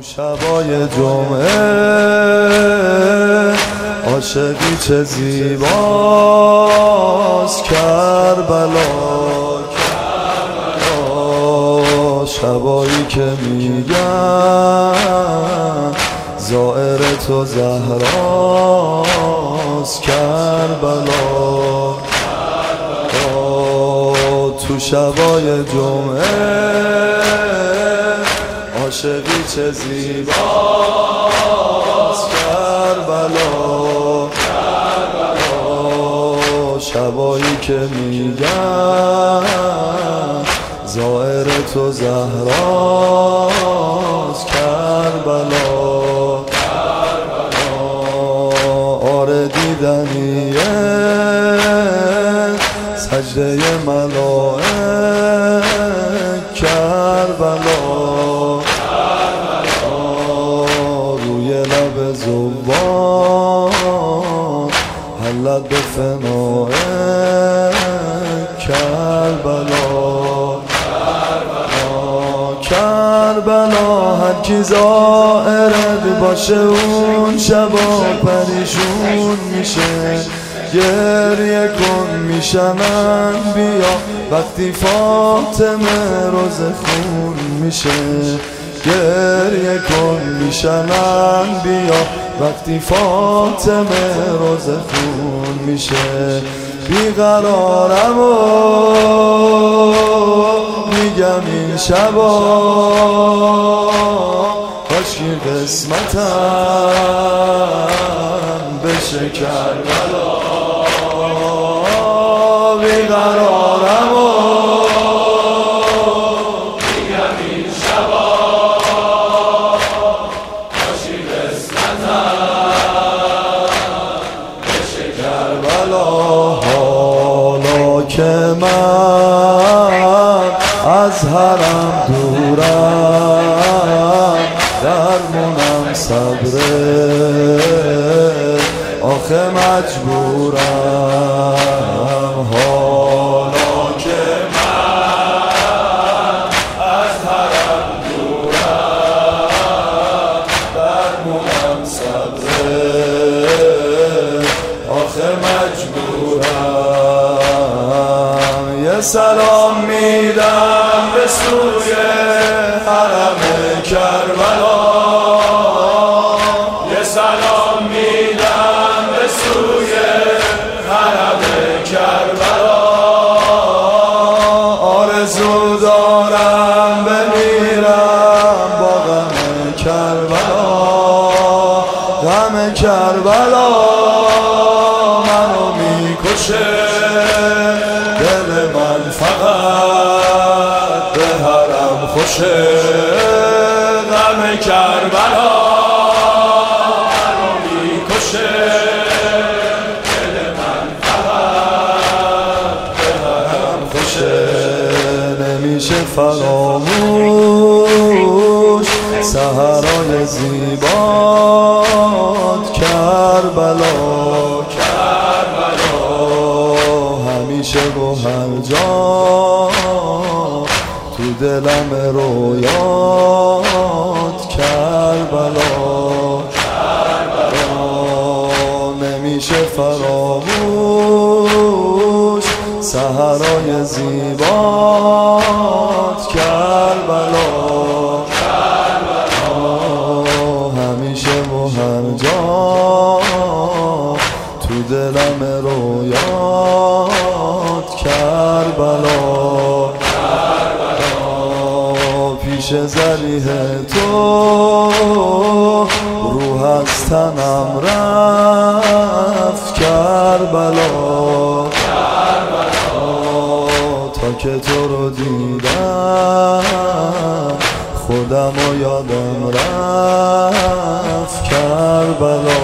شبای جمعه عاشقی چه زیباست کربلا، شبایی که میگن زائر تو زهراست کربلا. تو شبای جمعه عاشقی چه زیباست کربلا، شبایی که میگن زائر تو زهراست کربلا. آره دیدنیه سجده ملائک کربلا، روی لب زبان حلت به فنای کربلا. کربلا هر کی زائرت باشه اون شبا پریشون میشه، گریه کن میشنن بیا وقتی فاطمه روز خون میشه، گریه کن میشنن بیا وقتی فاطمه روز خون میشه. بیقرارم و میگم این شبا کاشکی قسمتم بشه کربلا. بیقرارم و میگم این شبا کاشکی قسمتم بشه کربلا. حالا که من از حرم دورم درمونم صبره آخه مجبورم. حالا که من از حرم دورم درمونم صبره آخه مجبورم. یه سلام میدم به سوی حرم کربلا، یه سلام میدم به سوی حرم کربلا. آرزو دارم بمیرم با غم کربلا، غم کربلا منو میکشه، دل من فقط به حرم خوشه. غم کربلا منو میکشه، دل من فقط به حرم خوشه. نمیشه فراموش سحرای زیبات کربلا، همیشه و هر جا تو دلم رویات کربلا. نمیشه فراموش سحرای زیبات کربلا، همیشه و هر جا تو دلم رویات کربلا. پیش ذریح تو روح از تنم رفت کربلا، تا که تو رو دیدم خودم و یادم رفت کربلا.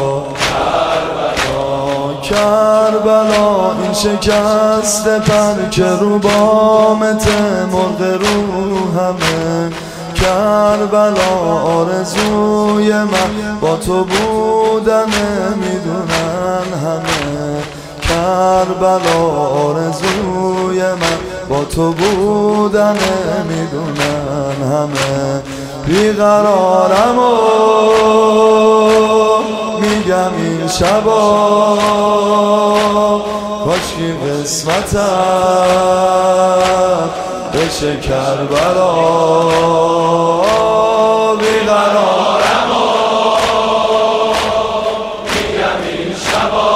کربلا این شکست پر که رو بامت مرغ روحمه کربلا. آرزوی من با تو بودنه میدونن همه کربلا. آرزوی من با تو بودنه میدونن همه. بیقرارم و میگم این شبا کاشکی قسمتم بشه کربلا. بیقرارم و میگم این شبا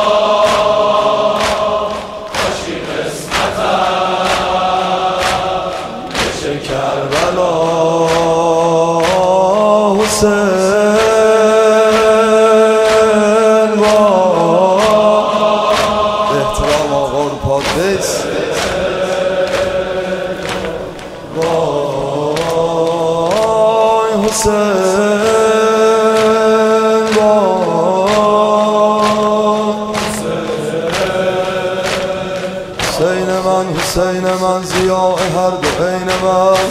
کاشکی قسمتم بشه کربلا. حسین با احترام آقا رو پادیس وای حسین با حسین من حسین من ضیاء هر دو عین من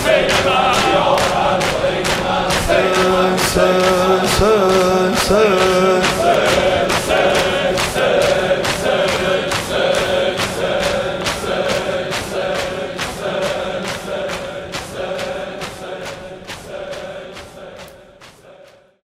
say